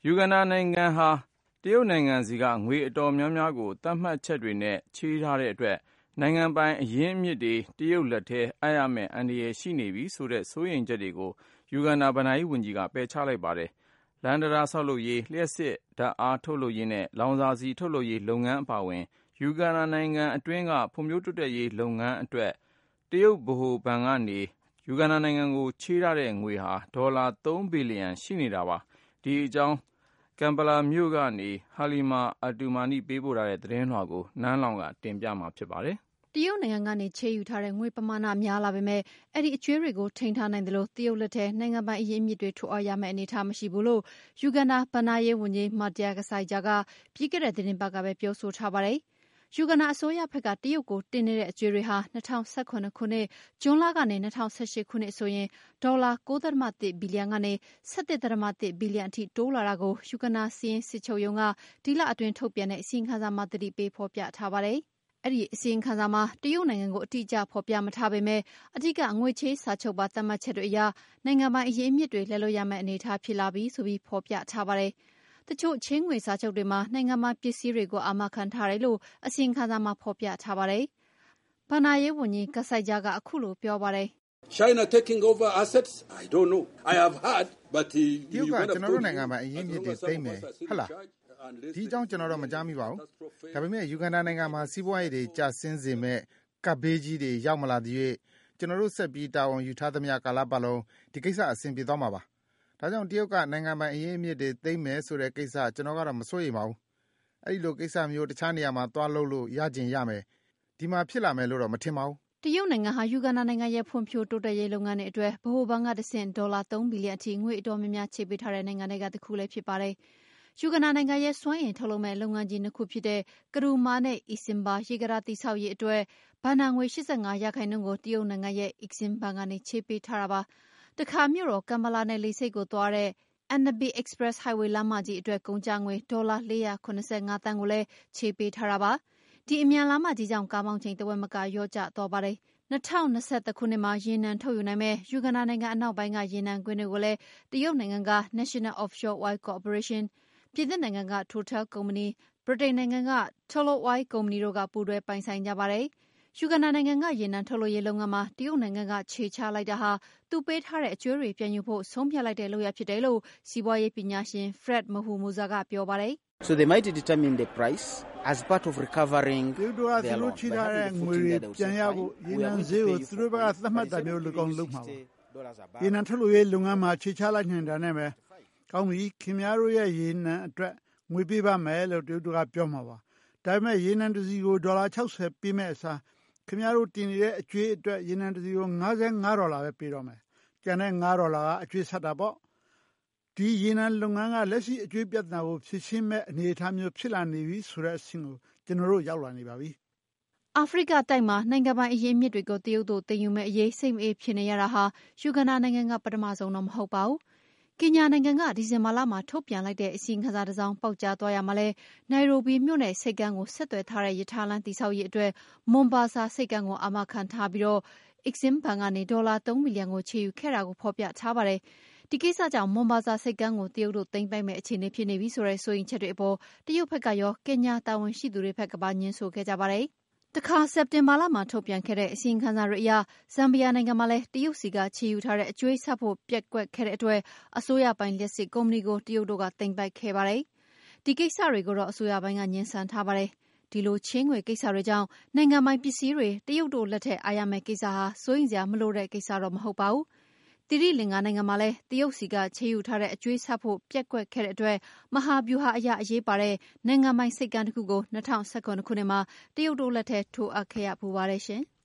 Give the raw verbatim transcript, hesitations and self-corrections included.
ယူဂန္ဒာနိုင်ငံဟာတရုတ်နိုင်ငံစီကငွေအတော်များများကိုသတ်မှတ်ချက်တွေနဲ့ချေးထားတဲ့အတွက်နိုင်ငံပိုင်အရင်းအမြစ်တွေတရုတ်လက်ထဲအပ်ရမယ့်အန္တရာယ်ရှိနေပြီဆိုတဲ့စိုးရိမ်ချက်တွေကိုယူဂန္ဒာဘဏ္ဍာရေးဝန်ကြီးကပယ်ချလိုက်ပါတယ်။လမ်းတံတားဆောက်လုပ်ရေး၊လျှပ်စစ်ဓာတ်အားထုတ်လုပ်ရေးနဲ့လောင်စာဆီထုတ်လုပ်ရေးလုပ်ငန်းအပါအဝင်ယူဂန္ဒာနိုင်ငံအတွင်းကဖွံ့ဖြိုးတိုးတက်ရေးလုပ်ငန်းအတွက်တရုတ်ဗဟိုဘဏ်ကနေယူဂန္ဒာနိုင်ငံကိုချေးထားတဲ့ငွေဟာဒေါ်လာသုံးဘီလီယံရှိနေတာပါ။ဒီအကြောင်းကမ်ပလာမြို့ကနေဟာလီမာအတူမာနီပေးပို့ထားတဲ့သတင်းလွှာကိုနန်းလောင်ကတင်ပြမှာဖြစ်ပါတယ်။တရုတ်နိုင်ငံကနေချေးယူထားတဲ့ငွေပမာဏများလာပေမဲ့အဲ့ဒီအကျွေးတွေကိုထိန်းထားနိုင်တယ်လို့တရုတ်လက်ထဲနိုင်ငံပိုင်အရင်းအမြစ်တွေထုတ်အပ်ရမယ့်အနေအထားမရှိဘူးလို့ယူဂန္ဒာဘဏ္ဍာရေးဝန်ကြီးမာတျာကဆိုင်ဂျာကပြီးခဲ့တဲ့သတင်းပတ်ကပဲပြောဆိုထားပါတယ်။ယူဂန္ဒာအစိုးရဘက်ကတရုတ်ကိုတင်နေတဲ့အကျွေးတွေဟာ၂၀၁၇ခုနှစ်ဇွန်လကနေ၂၀၁၈ခုနှစ်ဆိုရင်ဒေါ်လာ၉.၁ဘီလီယံကနေ၁၁.၁ဘီလီယံအထိတိုးလာတာကိုယူဂန္ဒာစီးရင်စစ်ချုပ်ရုံးကဒီလအတွင်းထုတ်ပြန်တဲ့အစီရင်ခံစာမှာသတိပေးဖော်ပြထားပါတယ်။အဲ့ဒီအစီရင်ခံစာမှာတရုတ်နိုင်ငံကိုအတိအကျဖော်ပြမထားပေမဲ့အဓိကငွေချေးစာချုပ်ပါသတ်မှတ်ချက်တွေအရနိုင်ငံပိုင်အရင်းအမြစ်တွေလဲလို့ရမယ့်အနေအထားဖြစ်လာပြီဆိုပြီးဖော်ပြထားပါတယ်။တချို့ချင်းငွေစာချုပ်တွေမှာနိုင်ငံမှာပစ္စည်းတွေကိုအာမခံထားတယ်လို့အစီရင်ခံစာမှာဖော်ပြထားပါတယ်။ဘဏ္ဍာရေးဝန်ကြီးကဆိုင်ဂျာကအခုလိုပြောပါတယ်။ China taking over assets I don't know I have heard but တရုတ်ကကျွန်တော်တို့နိုင်ငံမှာအရင်းအမြစ်တွေသိမ်းမယ်ဟုတ်လားဒီအကြောင်းကျွန်တော်တို့မကြားမိပါဘူးဒါပေမဲ့ယူဂန္ဒာနိုင်ငံမှာစီးပွားရေးတွေကျဆင်းစေမဲ့ကပ်ဘေးကြီးတွေရောက်မလာသေး၍ကျွန်တော်တို့ဆက်ပြီးတာဝန်ယူထားသမျှကာလပတ်လုံးဒီကိစ္စအဆင်ပြေသွားမှာပါဒါကြောင့်တရုတ်ကနိုင်ငံပိုင်အရင်းအမြစ်တွေသိမ်းမယ်ဆိုတဲ့ကိစ္စကျွန်တော်ကတော့မစိုးရိမ်ပါဘူးအဲ့ဒီလိုကိစ္စမျိုးတခြားနေရာမှာသွားလုပ်လို့ရကျင်ရမယ်ဒီမှာဖြစ်လာမယ်လို့တော့မထင်ပါဘူးတရုတ်နိုင်ငံဟာယူဂန္ဒာနိုင်ငံရဲ့ဖွံ့ဖြိုးတိုးတက်ရေးလုပ်ငန်းတွေအတွက်ဗဟိုဘဏ်ကတဆင့်ဒေါ်လာသုံးဘီလီယံအထိငွေအတော်များများချေးပေးထားတဲ့နိုင်ငံတွေကတစ်ခုလည်းဖြစ်ပါတယ်။ယူဂန္ဒာနိုင်ငံရဲ့စွမ်းအင်ထုတ်လုပ်မဲ့လုပ်ငန်းကြီးနှစ်ခုဖြစ်တဲ့ကရူမာနဲ့အီစင်ဘာရေကာတာတည်ဆောက်ရေးအတွက်ဘဏ္ဍာငွေ၈၅ရာခိုင်နှုန်းကိုတရုတ်နိုင်ငံရဲ့အက်ဇင်ဘဏ်ကနေချေးပေးထားတာပါ။တခါမြို့တော်ကမ်ဘာလာနဲ့လေဆိပ်ကိုသွားတဲ့ Annabi Express Highway လမ်းမကြီးအတွက်ကုန်ကျငွေဒေါ်လာ၄ရာ၇၅သန်းကိုလည်းချေးပေးထားတာပါ။ဒီအမြန်လမ်းမကြီးကြောင့်ကားမောင်းချိန်တဝက်မကလျော့ကျသွားပါတယ်။၂၀၂၁ခုနှစ်မှာရေနံထုတ်ယူနိုင်မဲ့ယူဂန္ဒာနိုင်ငံအနောက်ပိုင်းကရေနံကွင်းတွေကိုလည်းတရုတ်နိုင်ငံက National Offshore Oil Corporation ပြင်သစ်နိုင်ငံက Total ကုမ္ပဏီဗြိတိန်နိုင်ငံက Tullow Oil ကုမ္ပဏီတို့ကပူးတွဲပိုင်ဆိုင်ကြပါတယ်။ယူဂန္ဒာနိုင်ငံကရေနံထုတ်လုပ်ရေးလုပ်ငန်းမှာတရုတ်နိုင်ငံကခြေချလိုက်တာဟာသူပေးထားတဲ့အကျွေးတွေပြန်ယူဖို့ဆုံးဖြတ်လိုက်တဲ့လုပ်ရဖြစ်တယ်လို့စီးပွားရေးပညာရှင် Fred Mahumuza ကပြောပါတယ်။ So they might determine the price as part of recovering သူတို့ကသူတို့ချထားတဲ့ငွေတွေပြန်ရဖို့ရေနံဈေးကိုသူတို့ဘက်ကသတ်မှတ်တာမျိုးလုပ်အောင်လုပ်မှာပါ။ရေနံထုတ်လုပ်ရေးလုပ်ငန်းမှာခြေချလိုက်နေတာနဲ့ပဲကောင်းပြီခင်ဗျားတို့ရဲ့ရေနံအတွက်ငွေပေးပါမယ်လို့သူတို့ကပြောမှာပါ။ဒါပေမဲ့ရေနံတစ်စီကိုဒေါ်လာ၆၀ပေးမဲ့အစားခင်ဗျားတို့တင်နေတဲ့အကျွေးအတွက်ရေနံတစ်စီကို၅၅ဒေါ်လာပဲပေးတော့မယ်။ကျန်တဲ့၅ဒေါ်လာကအကျွေးဆက်တာပေါ့။ဒီရေနံလုပ်ငန်းကလက်ရှိအကျွေးပြဿနာကိုဖြေရှင်းမဲ့အနေအထားမျိုးဖြစ်လာနေပြီဆိုတဲ့အဆင့်ကိုကျွန်တော်တို့ရောက်လာနေပါပြီ။အာဖရိကတိုက်မှာနိုင်ငံပိုင်အရင်းအမြစ်တွေကိုတရုတ်တို့တင်ယူမဲ့အရေးစိတ်မအေးဖြစ်နေရတာဟာယူဂန္ဒာနိုင်ငံကပထမဆုံးတော့မဟုတ်ပါဘူး။ကင်ညာနိုင်ငံကဒီဇင်ဘာလမှာထုတ်ပြန်လိုက်တဲ့အစီရင်ခံစာတစ်စောင်ပေါက်ကြားသွားရမှာလဲနိုင်ရိုဘီမြို့နယ်ဆိပ်ကမ်းကိုဆက်သွယ်ထားတဲ့ရထားလမ်းတည်ဆောက်ရေးအတွက်မွန်ဘာဆာဆိပ်ကမ်းကိုအာမခံထားပြီးတော့ Exim ဘဏ်ကနေဒေါ်လာသုံးဘီလီယံကိုချေယူခဲ့တာကိုဖော်ပြထားပါတယ်။ဒီကိစ္စကြောင့်မွန်ဘာဆာဆိပ်ကမ်းကိုတရုတ်တို့သိမ်းပိုက်မဲ့အခြေအနေဖြစ်နေပြီဆိုတဲ့ဆိုရင်ချက်တွေအပေါ်တရုတ်ဘက်ကရောကင်ညာတာဝန်ရှိသူတွေဘက်ကပါညှင်းဆိုခဲ့ကြပါတယ်။တခါစက်တင်ဘာလမှာထုတ်ပြန်ခဲ့တဲ့အစီရင်ခံစာတွေအရဇမ်ဘီယာနိုင်ငံမှာလည်းတရုတ်စီကချေယူထားတဲ့အကျွေးဆက်ဖို့ပြက်ကွက်ခဲ့တဲ့အတွက်အစိုးရပိုင်းလျှက်စစ်ကုမ္ပဏီကိုတရုတ်တို့ကသိမ်းပိုက်ခဲ့ပါတယ်။ဒီကိစ္စတွေကိုတော့အစိုးရပိုင်းကညှင်းဆန်ထားပါတယ်။ဒီလိုချင်းငွေကိစ္စတွေကြောင့်နိုင်ငံပိုင်ပစ္စည်းတွေတရုတ်တို့လက်ထက်အားရမယ့်ကိစ္စဟာစိုးရိမ်စရာမလိုတဲ့ကိစ္စတော့မဟုတ်ပါဘူး။တိရိလင်္ကာနိုင်ငံမှာလည်းတရုတ်စီကချေယူထားတဲ့အကျွေးဆက်ဖို့ပြက်ကွက်ခဲ့တဲ့အတွက်မဟာဗျူဟာအရအရေးပါတဲ့နိုင်ငံပိုင်စိတ်ကမ်းတစ်ခုကို၂၀၁၇ခုနှစ်မှာတရုတ်တို့လက်ထက်ထိုးအပ်ခဲ့ရပူပါတယ်ရှင်။